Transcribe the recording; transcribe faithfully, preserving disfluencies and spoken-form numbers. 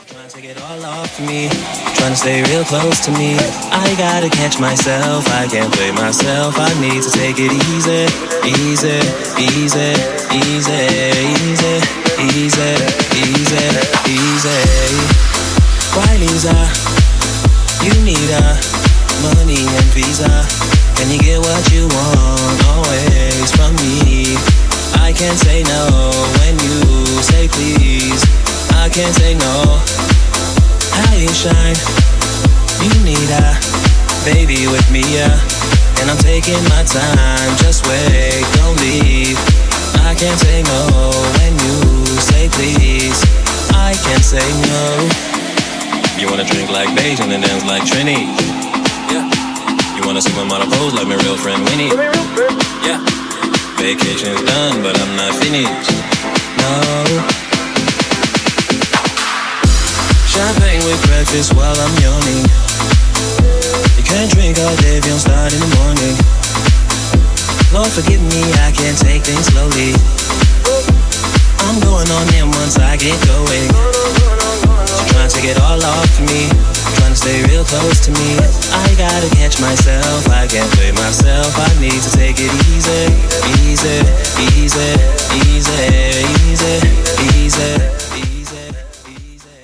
Trying to take it all off me, trying to stay real close to me. I gotta catch myself, I can't play myself. I need to take it easy, easy, easy, easy, easy, easy, easy, easy. Why Lisa? You need a money and visa. Can you get what you want always from me? I can't say no when you say please. I can't say no. How you shine? You need a baby with me, yeah. And I'm taking my time. Just wait, don't leave. I can't say no when you say please. I can't say no. You wanna drink like Beijing and dance like Trini? Yeah. You wanna see my model pose like my real friend Winnie? Yeah. Vacation's done, but I'm not finished. No. Champagne with breakfast while I'm yawning. You can't drink all day if you don't start in the morning. Lord forgive me, I can't take things slowly. I'm going on in once I get going. So trying to take it all off me, trying to stay real close to me. I gotta catch myself, I can't play myself. I need to take it easy, easy, easy.